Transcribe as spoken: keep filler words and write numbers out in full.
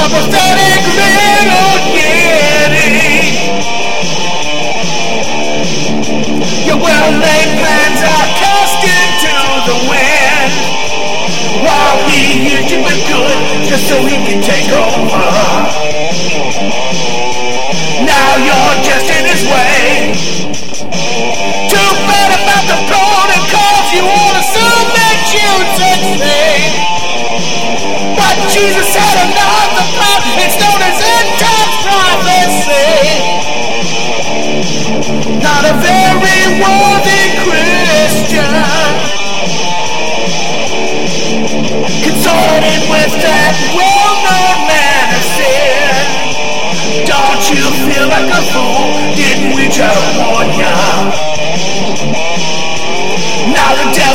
pathetic little kitty. Your well-laid plans are cast into the wind, while he used you for good just so he can take over. Now you're just in his way. Too bad about the protocols. You won't assume that you'd succeed. But Jesus had another plan. It's known as end time prophecy. Not a very worthy Christian, consorting with that well-known man of sin. Don't you feel like a fool? Didn't we just warn ya? Now the